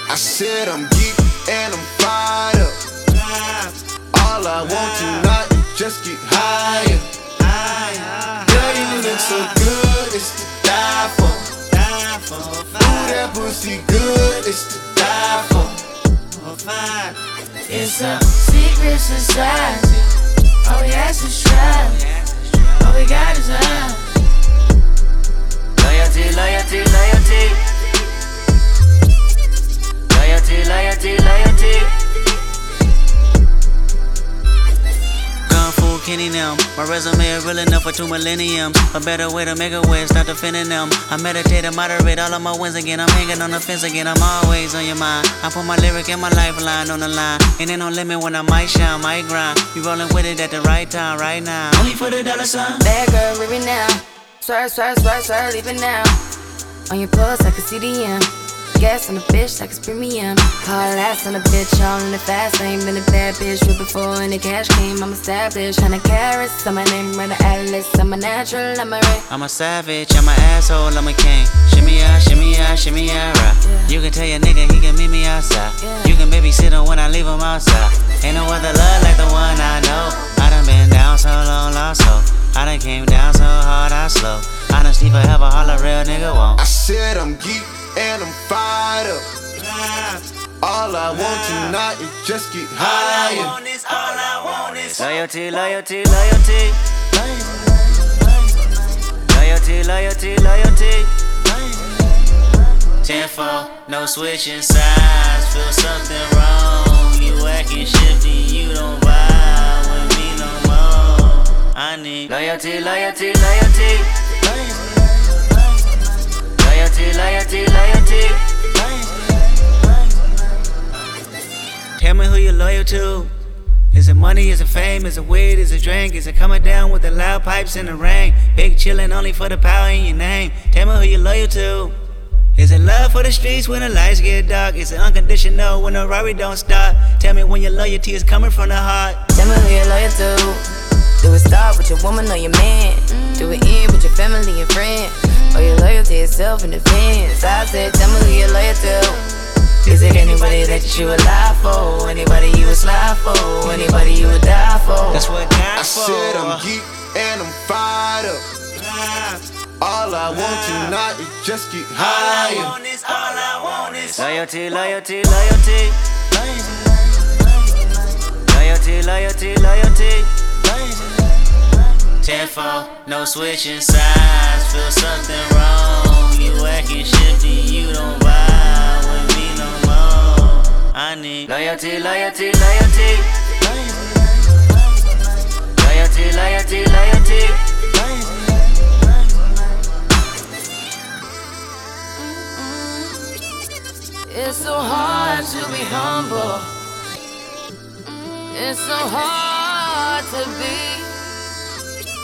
I said I'm geek and I'm fired up. All I want tonight is just get higher. Girl, you look so good, it's to die for. Ooh, that pussy good, it's to die for. It's a secret society. All we ask is try. All we got is love. Loyalty, loyalty, loyalty. Loyalty, loyalty, loyalty. Kung Fu Kenny them. My resume is real enough for 2 millenniums. A better way to make a way, stop defending them. I meditate and moderate all of my wins again. I'm hanging on the fence again, I'm always on your mind. I put my lyric and my lifeline on the line. Ain't no limit when I might shine, might grind. You rolling with it at the right time, right now. Only for the dollar sign. Bad girl, leave it now. Swerve, swerve, swerve, swerve, leave it now. On your pulse, I can see the M. Gas on the bitch like it's premium. Hard ass on the bitch, all in the fast lane. Been a bad bitch with before and the cash came. I'm established, 100 carats on my name, run the atlas. I'm a natural, I'm a ray. I'm a savage, I'm an asshole, I'm a king. Shimmy out, shimmy out, shimmy out, right. You can tell your nigga he can meet me outside. You can babysit him when I leave him outside. Ain't no other love like the one I know. I done been down so long, lost hope. I done came down so hard, I slow. Honesty forever, all a real nigga won't. I said I'm geek and I'm fired up. All I want tonight is just get higher. All I want is loyalty, loyalty, loyalty. Loyalty, loyalty, loyalty. 10-4, no switching sides. Feel something wrong. You acting shifty, you don't vibe with me no more. I need loyalty, loyalty, loyalty. Loyalty, loyalty, loyalty. Tell me who you're loyal to. Is it money, is it fame, is it weed, is it drink? Is it coming down with the loud pipes in the rain? Big chillin' only for the power in your name. Tell me who you're loyal to. Is it love for the streets when the lights get dark? Is it unconditional when the Rari don't start? Tell me when your loyalty is coming from the heart. Tell me who you're loyal to. Do it start with your woman or your man? Do it end with your family and friends? Or your loyalty itself in defense? I said, tell me who you're loyal to. Is it anybody that you would lie for? Anybody you would slide for? Anybody you would die for? That's what God I said I'm geek and I'm fired up. All I want tonight is just get higher. All I want is loyalty, loyalty, loyalty. Loyalty, loyalty, loyalty. 10-4, no switching sides. Feel something wrong. You acting shifty, you don't vibe with me no more. I need loyalty, loyalty, loyalty. Loyalty, loyalty, loyalty. It's so hard to be humble. It's so hard to be.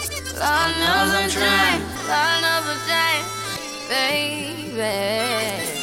Lord knows I'm trying. Lord knows I'm trying, baby.